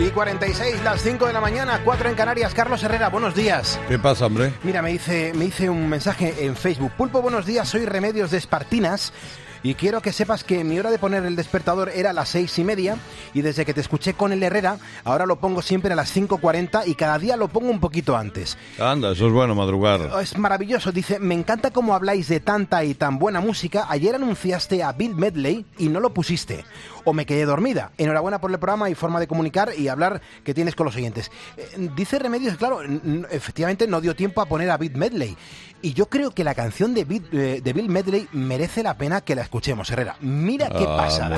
Y 46, las 5 de la mañana, 4 en Canarias. Carlos Herrera, buenos días. ¿Qué pasa, hombre? Mira, me hice un mensaje en Facebook. Pulpo, buenos días, soy Remedios de Espartinas. Y quiero que sepas que mi hora de poner el despertador era a las 6:30 y desde que te escuché con el Herrera, ahora lo pongo siempre a las 5:40 y cada día lo pongo un poquito antes. Anda, eso es bueno, madrugar. Es maravilloso, dice, me encanta cómo habláis de tanta y tan buena música. Ayer anunciaste a Bill Medley y no lo pusiste. O me quedé dormida. Enhorabuena por el programa y forma de comunicar y hablar que tienes con los oyentes. Dice Remedios, claro, efectivamente no dio tiempo a poner a Bill Medley. Y yo creo que la canción de Bill Medley merece la pena que la escuchemos, Herrera. Mira qué pasada.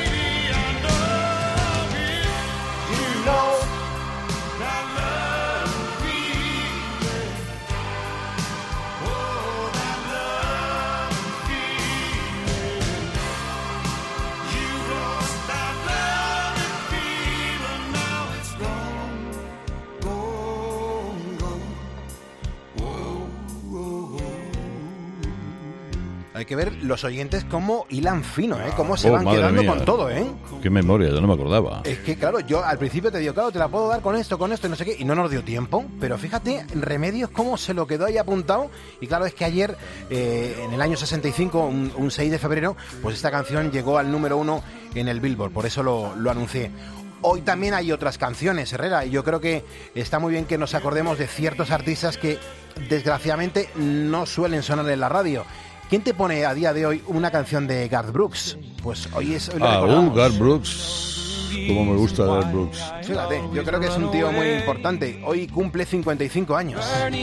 Hay que ver los oyentes cómo hilan fino, cómo se van quedando con todo, Qué memoria, yo no me acordaba. Es que, claro, yo al principio te digo, claro, te la puedo dar con esto, y no sé qué, y no nos dio tiempo, pero fíjate, Remedios cómo se lo quedó ahí apuntado, y claro, es que ayer, en el año 65, un 6 de febrero, pues esta canción llegó al número 1 en el Billboard, por eso lo anuncié. Hoy también hay otras canciones, Herrera, y yo creo que está muy bien que nos acordemos de ciertos artistas que, desgraciadamente, no suelen sonar en la radio. ¿Quién te pone a día de hoy una canción de Garth Brooks? Pues hoy lo recordamos. Garth Brooks. Cómo me gusta Garth Brooks. Fíjate, yo creo que es un tío muy importante. Hoy cumple 55 años.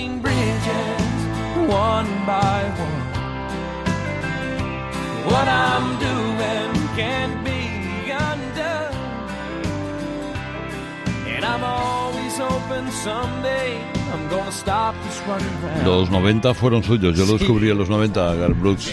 Los 90 fueron suyos, yo lo descubrí en los 90, Garth Brooks.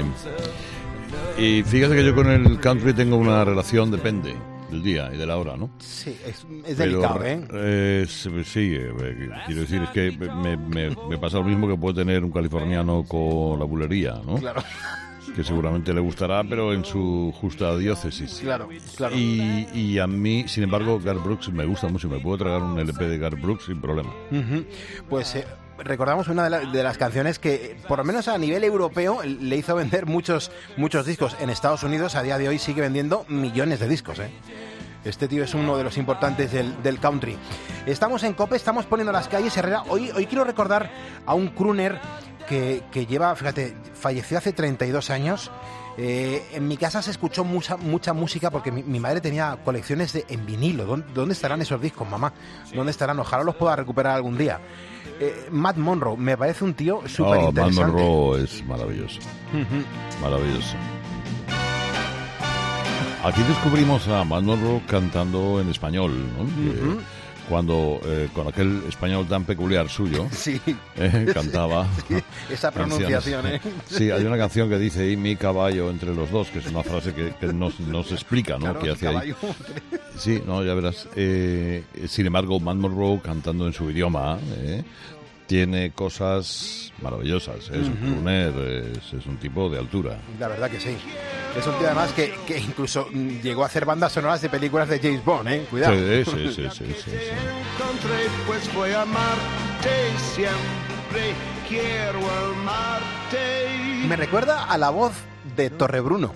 Y fíjate que yo con el country tengo una relación, depende del día y de la hora, ¿no? Sí, es delicado, sí, quiero decir, es que me pasa lo mismo que puede tener un californiano con la bulería, ¿no? Claro. Que seguramente le gustará, pero en su justa diócesis. Claro. Y a mí, sin embargo, Garth Brooks me gusta mucho. Me puedo tragar un LP de Garth Brooks sin problema. Pues recordamos una de las canciones que, por lo menos a nivel europeo, le hizo vender muchos discos. En Estados Unidos, a día de hoy, sigue vendiendo millones de discos, Este tío es uno de los importantes del country. Estamos en COPE, estamos poniendo las calles, Herrera. Hoy quiero recordar a un crooner que lleva, fíjate, falleció hace 32 años. En mi casa se escuchó mucha música porque mi madre tenía colecciones en vinilo. ¿Dónde estarán esos discos, mamá? ¿Dónde estarán? Ojalá los pueda recuperar algún día. Matt Monro, me parece un tío súper interesante. Matt Monro es maravilloso. Maravilloso. Aquí descubrimos a Matt Monro cantando en español, ¿no? Cuando con aquel español tan peculiar suyo, sí. Cantaba sí, esa pronunciación, Sí, hay una canción que dice, y mi caballo entre los dos, que es una frase que nos explica, ¿no? Claro, ¿Qué hace ahí? Sí, no, ya verás. Sin embargo, Matt Monro cantando en su idioma, tiene cosas maravillosas, es un crooner, es un tipo de altura. La verdad que sí. Es un tío además que incluso llegó a hacer bandas sonoras de películas de James Bond, cuidado. Sí. Pues voy a amarte, siempre quiero amarte. Me recuerda a la voz de Torrebruno.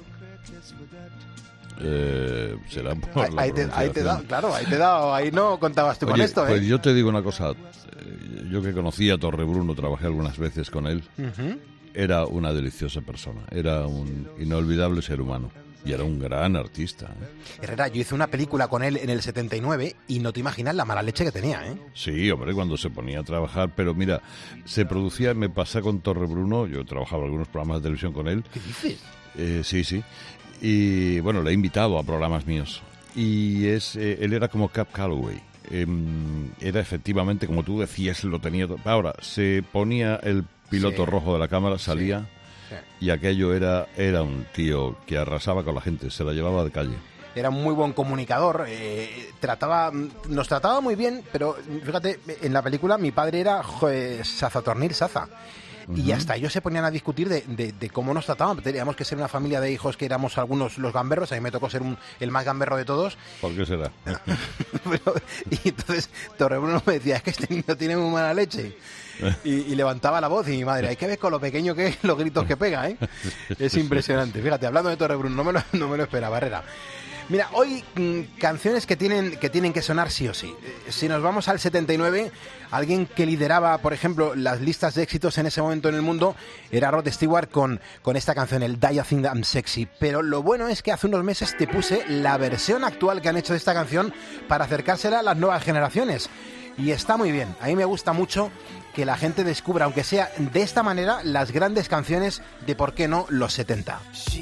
Será por ahí te da, claro, ahí no contabas tú. Oye, con esto, pues yo te digo una cosa, yo que conocí a Torrebruno, trabajé algunas veces con él, era una deliciosa persona, era un inolvidable ser humano y era un gran artista. Herrera, yo hice una película con él en el 79 y no te imaginas la mala leche que tenía, Sí, hombre, cuando se ponía a trabajar, pero mira, se producía, me pasé con Torrebruno, yo trabajaba en algunos programas de televisión con él. ¿Qué dices? Sí. Y bueno, le he invitado a programas míos. Y él era como Cab Calloway. Era efectivamente, como tú decías, lo tenía. Ahora, se ponía el piloto rojo de la cámara, salía, y aquello era un tío que arrasaba con la gente, se la llevaba de calle. Era un muy buen comunicador, nos trataba muy bien, pero fíjate, en la película mi padre era Sazatornil Saza. y hasta ellos se ponían a discutir de cómo nos trataban. Teníamos que ser una familia de hijos que éramos algunos los gamberros, a mí me tocó ser el más gamberro de todos. ¿Por qué será? Y entonces Torrebruno me decía, es que este niño tiene muy mala leche. Y levantaba la voz y mi madre, hay que ver con lo pequeño que es, los gritos que pega, ¿eh? Es impresionante. Fíjate, hablando de Torrebruno, no me lo esperaba, Herrera. Mira, hoy canciones que tienen que sonar sí o sí. Si nos vamos al 79, alguien que lideraba, por ejemplo, las listas de éxitos en ese momento en el mundo era Rod Stewart con esta canción, el Die I Think I'm Sexy. Pero lo bueno es que hace unos meses te puse la versión actual que han hecho de esta canción para acercársela a las nuevas generaciones. Y está muy bien. A mí me gusta mucho que la gente descubra, aunque sea de esta manera, las grandes canciones de, ¿por qué no?, los 70.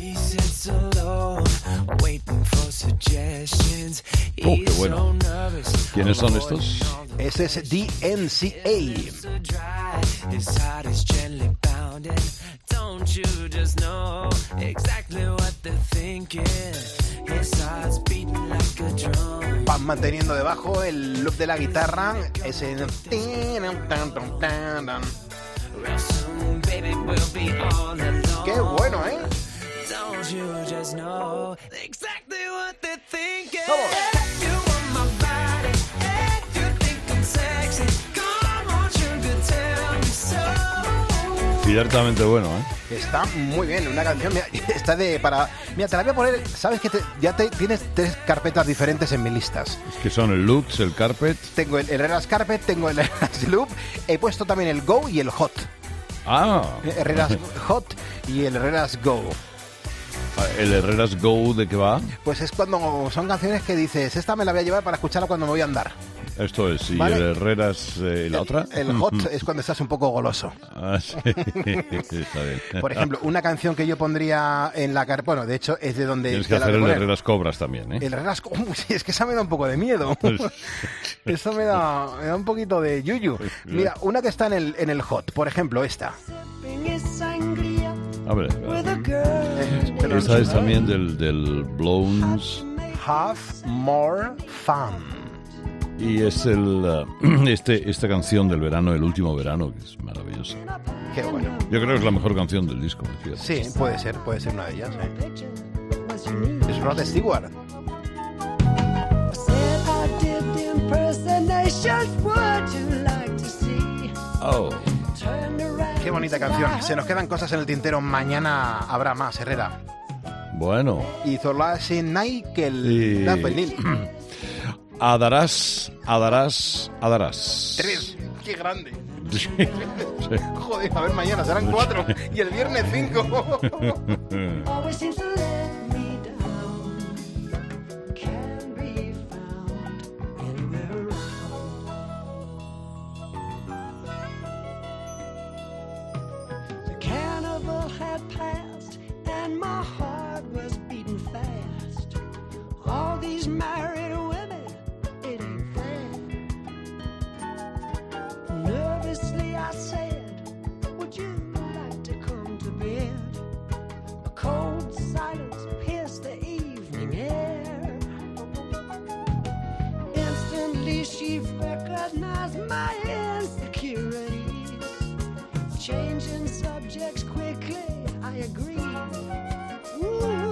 ¡Qué bueno! ¿Quiénes son estos? Ese es DNCA. Van manteniendo debajo el loop de la guitarra, ese... ¡Qué bueno, eh! Ciertamente bueno, ¿eh? Está muy bien, una canción, mira, está mira, te la voy a poner, sabes que tienes 3 carpetas diferentes en mis listas. Que son el Lux, el Carpet. Tengo el Herrera's Carpet, tengo el Herrera's Loop, he puesto también el Go y el Hot. Ah. Herrera's Hot y el Herrera's Go. ¿El Herrera's Go de qué va? Pues es cuando son canciones que dices, esta me la voy a llevar para escucharla cuando me voy a andar. Esto es, ¿y ¿vale? el Herrera's la otra? El Hot es cuando estás un poco goloso. Ah, sí, está bien. Por ejemplo, una canción que yo pondría en la carpeta, bueno, de hecho es de donde... Tienes que hacer el Herrera's Cobras también, ¿eh? El Herrera's Cobras, es que esa me da un poco de miedo. Eso me da un poquito de yuyu. Mira, una que está en el Hot, por ejemplo, esta. A ver, esta es también del Blowns. Have More Fun. Y es esta canción del verano, el último verano, que es maravillosa. Qué bueno. Yo creo que es la mejor canción del disco, fíjate. Sí, puede ser una de ellas. Es Rod Stewart. Oh. Qué bonita canción. Se nos quedan cosas en el tintero. Mañana habrá más, Herrera. Bueno. Y Zorlasi Naikel. Adarás. 3. Qué grande. Sí. Joder, a ver, mañana serán 4 y el viernes 5. Changing subjects quickly, I agree. Ooh.